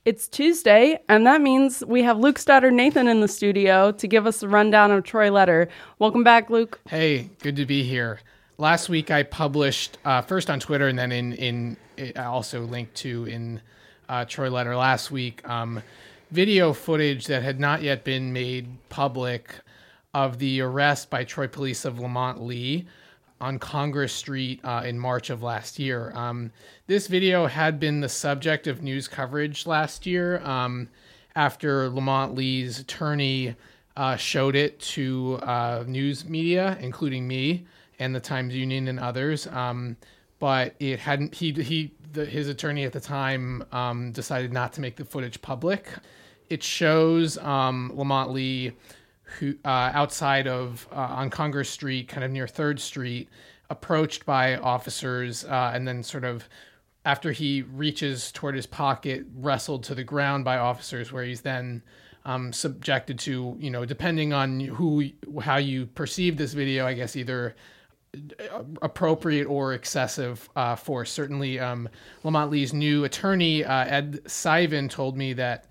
It's Tuesday, and that means we have Luke's daughter Nathan in the studio to give us a rundown of Troy Letter. Welcome back, Luke. Hey, good to be here. Last week I published, first on Twitter and then I also linked to in Troy Letter last week, video footage that had not yet been made public of the arrest by Troy police of Lamont Lee on Congress Street in March of last year. This video had been the subject of news coverage last year after Lamont Lee's attorney showed it to news media, including me and the Times Union and others. But it hadn't. His attorney at the time decided not to make the footage public. It shows Lamont Lee, who outside of on Congress Street, kind of near 3rd Street, approached by officers, and then sort of after he reaches toward his pocket, wrestled to the ground by officers, where he's then subjected to, depending on how you perceive this video, I guess either appropriate or excessive force. Certainly, Lamont Lee's new attorney, Ed Sivin, told me that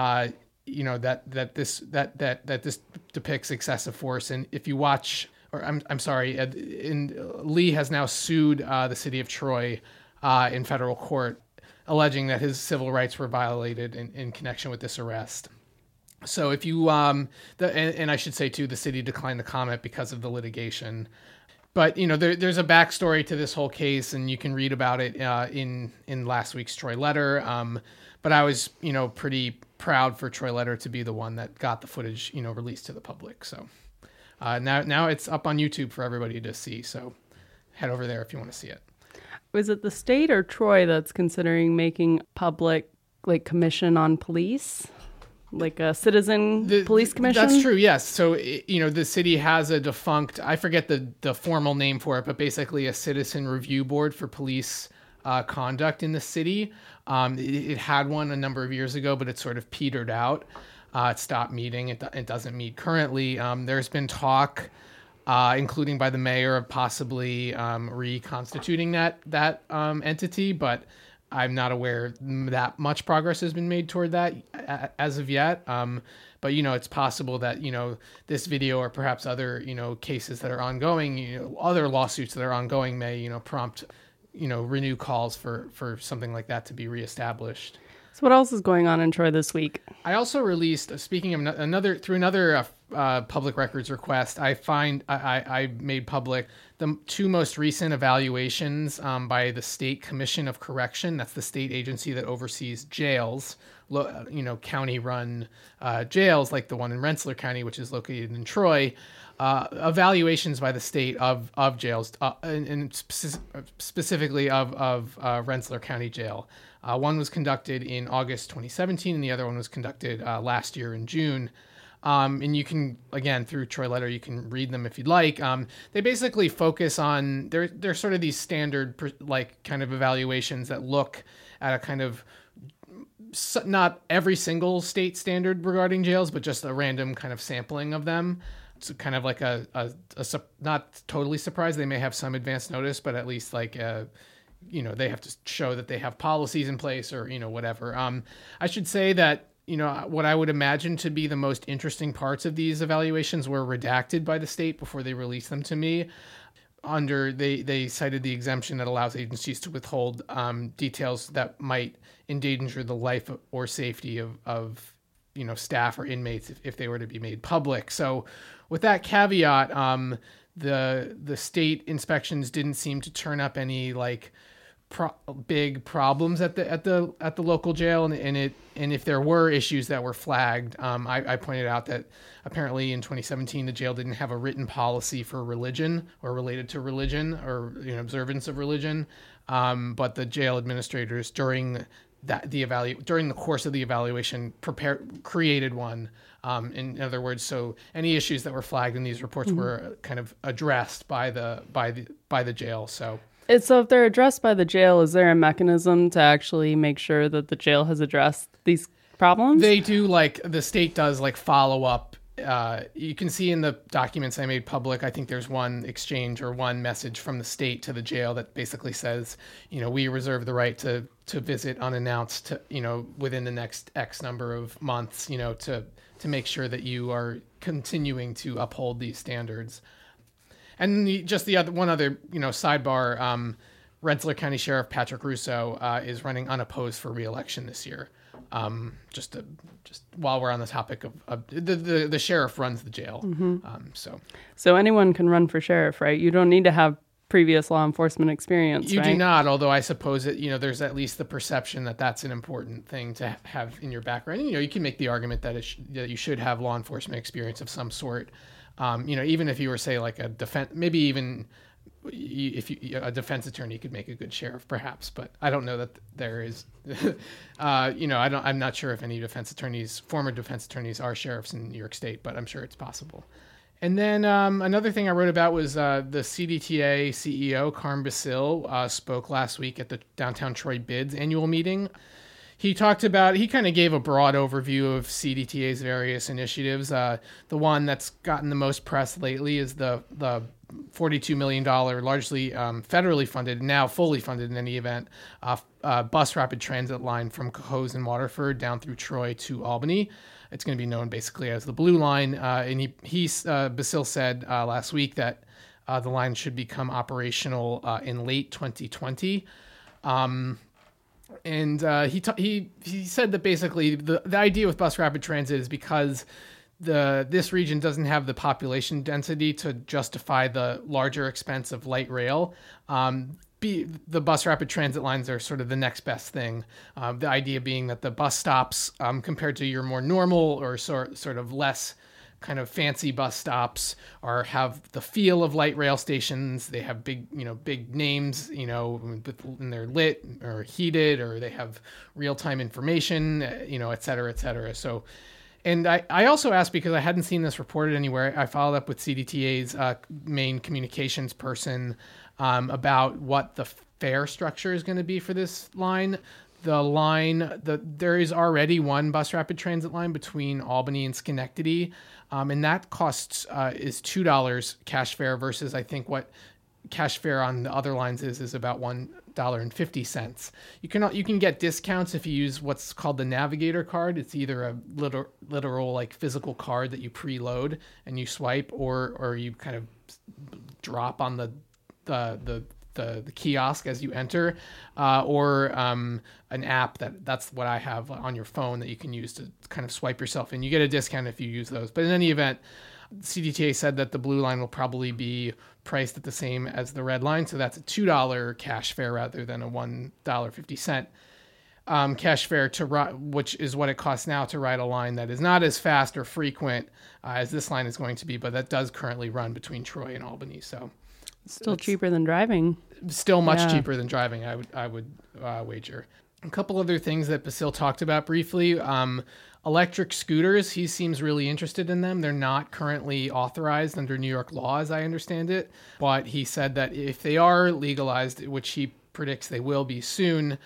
that this depicts excessive force. And if you watch, or I'm sorry, Lee has now sued the city of Troy in federal court, alleging that his civil rights were violated in connection with this arrest. So if you and I should say too, the city declined to comment because of the litigation. But there's a backstory to this whole case, and you can read about it in last week's Troy Letter. But I was pretty proud for Troy Letter to be the one that got the footage released to the public. So now it's up on YouTube for everybody to see. So head over there if you want to see it. Was it the state or Troy that's considering making public commission on police? Like a citizen police commission? That's true, yes. So, the city has a defunct, I forget the formal name for it, but basically a citizen review board for police conduct in the city. It had one a number of years ago, but it sort of petered out. It stopped meeting. It doesn't meet currently. There's been talk, including by the mayor, of possibly reconstituting that entity, but I'm not aware that much progress has been made toward that as of yet. But, it's possible that, this video or perhaps other, cases that are ongoing, other lawsuits that are ongoing may, prompt, renew calls for something like that to be reestablished. So what else is going on in Troy this week? I also released, speaking of another public records request, I made public the 2 most recent evaluations by the State Commission of Correction. That's the state agency that oversees jails, county-run jails like the one in Rensselaer County, which is located in Troy. Evaluations by the state of jails, and specifically of Rensselaer County Jail. One was conducted in August 2017, and the other one was conducted last year in June. And you can, again, through Troy Letter, you can read them if you'd like. They basically focus on, they're sort of these standard, kind of evaluations that look at a kind of, not every single state standard regarding jails, but just a random kind of sampling of them. It's kind of like a not totally surprised. They may have some advance notice, but at least they have to show that they have policies in place or, whatever. I should say that, what I would imagine to be the most interesting parts of these evaluations were redacted by the state before they released them to me. They cited the exemption that allows agencies to withhold details that might endanger the life or safety of staff or inmates if they were to be made public. So with that caveat, the state inspections didn't seem to turn up any big problems at the local jail, and if there were issues that were flagged, I pointed out that apparently in 2017 the jail didn't have a written policy for religion or related to religion or observance of religion, but the jail administrators during the course of the evaluation created one. In other words, so any issues that were flagged in these reports were kind of addressed by the jail. So if they're addressed by the jail, is there a mechanism to actually make sure that the jail has addressed these problems? They do, the state does follow up you can see in the documents I made public, I think there's one exchange or one message from the state to the jail that basically says, we reserve the right to visit unannounced, within the next X number of months, to make sure that you are continuing to uphold these standards. And one other, sidebar, Rensselaer County Sheriff Patrick Russo is running unopposed for re-election this year. Just while we're on the topic of the sheriff runs the jail. So anyone can run for sheriff, right? You don't need to have previous law enforcement experience, You right? do not, although I suppose that, there's at least the perception that that's an important thing to have in your background. And, you can make the argument that that you should have law enforcement experience of some sort. Even if you were, say, like a defense, maybe even if a defense attorney could make a good sheriff, perhaps, but I don't know that there is, I'm not sure if any former defense attorneys are sheriffs in New York State, but I'm sure it's possible. And then another thing I wrote about was the CDTA CEO, Carm Basile, spoke last week at the Downtown Troy BIDS annual meeting. He kind of gave a broad overview of CDTA's various initiatives. The one that's gotten the most press lately is the $42 million, largely federally funded, now fully funded in any event, bus rapid transit line from Cohoes and Waterford down through Troy to Albany. It's going to be known basically as the Blue Line. And Basile said last week that the line should become operational in late 2020. And he said that basically the idea with bus rapid transit is because this region doesn't have the population density to justify the larger expense of light rail. The bus rapid transit lines are sort of the next best thing. The idea being that the bus stops, compared to your more normal or sort of less kind of fancy bus stops, have the feel of light rail stations. They have big names, and they're lit or heated, or they have real-time information, et cetera, et cetera. So, and I also asked, because I hadn't seen this reported anywhere, I followed up with CDTA's main communications person about what the fare structure is going to be for this line. There is already one bus rapid transit line between Albany and Schenectady, and that costs is $2 cash fare versus I think what cash fare on the other lines is about $1.50. You can get discounts if you use what's called the Navigator card. It's either a literal like physical card that you preload and you swipe, or you kind of drop on the kiosk as you enter, or an app that's what I have on your phone that you can use to kind of swipe yourself in. You get a discount if you use those. But in any event, CDTA said that the Blue Line will probably be priced at the same as the Red Line, so that's a $2 cash fare rather than a $1.50 cash fare to ride, which is what it costs now to ride a line that is not as fast or frequent as this line is going to be, but that does currently run between Troy and Albany. So still cheaper than driving. Still much cheaper than driving, I would wager. A couple other things that Basile talked about briefly. Electric scooters, he seems really interested in them. They're not currently authorized under New York law, as I understand it. But he said that if they are legalized, which he predicts they will be soon,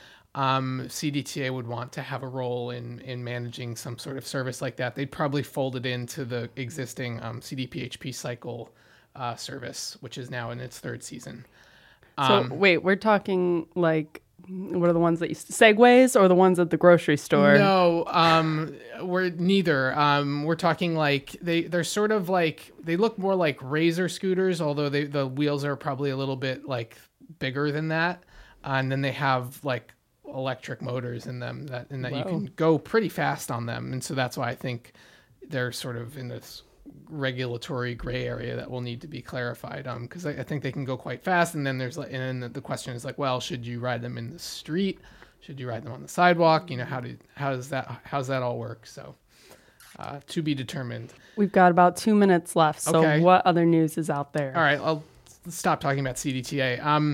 CDTA would want to have a role in managing some sort of service like that. They'd probably fold it into the existing CDPHP cycle service, which is now in its third season. So wait, we're talking like, what are the ones that Segways or the ones at the grocery store? No, we're neither. We're talking like they're sort of like, they look more like Razor scooters, although the wheels are probably a little bit like bigger than that, and then they have like electric motors in them that you can go pretty fast on them, and so that's why I think they're sort of in this regulatory gray area that will need to be clarified, because I think they can go quite fast, and then the question is like, well, should you ride them in the street? Should you ride them on the sidewalk? How's that all work? So to be determined. We've got about 2 minutes left. So okay. What other news is out there? All right, I'll stop talking about CDTA.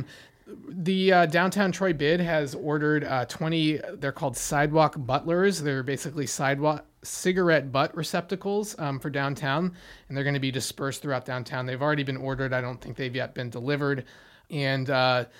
The Downtown Troy BID has ordered 20, they're called sidewalk butlers. They're basically cigarette butt receptacles for downtown, and they're going to be dispersed throughout downtown. They've already been ordered. I don't think they've yet been delivered. and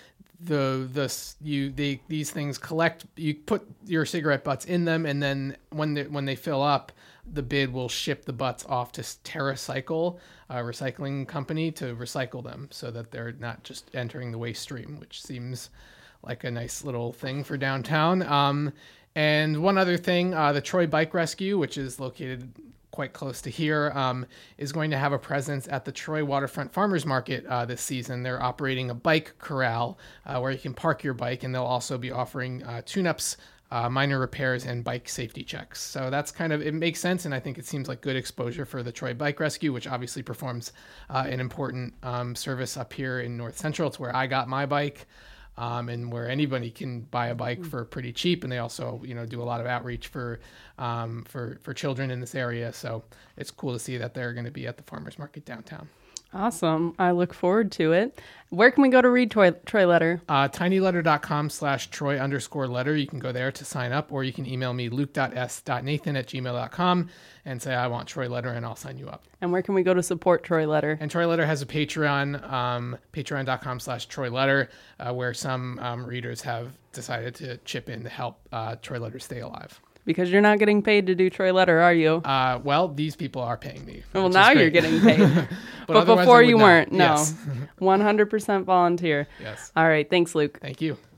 these things collect. You put your cigarette butts in them, and then when they fill up, the bid will ship the butts off to TerraCycle, a recycling company, to recycle them so that they're not just entering the waste stream, which seems like a nice little thing for downtown. And one other thing, the Troy Bike Rescue, which is located quite close to here, is going to have a presence at the Troy Waterfront Farmers Market this season. They're operating a bike corral where you can park your bike, and they'll also be offering tune-ups, minor repairs, and bike safety checks. So that's it makes sense, and I think it seems like good exposure for the Troy Bike Rescue, which obviously performs an important service up here in North Central. It's where I got my bike. And where anybody can buy a bike for pretty cheap, and they also, do a lot of outreach for children in this area. So it's cool to see that they're going to be at the farmers market downtown. Awesome. I look forward to it. Where can we go to read Troy Letter? tinyletter.com/Troy_letter. You can go there to sign up, or you can email me luke.s.nathan@gmail.com and say, I want Troy Letter, and I'll sign you up. And where can we go to support Troy Letter? And Troy Letter has a Patreon, patreon.com/Troy Letter, where some readers have decided to chip in to help Troy Letter stay alive. Because you're not getting paid to do Troy Letter, are you? Well, these people are paying me. Well, now you're getting paid. but before you weren't. No. Yes. 100% volunteer. Yes. All right. Thanks, Luke. Thank you.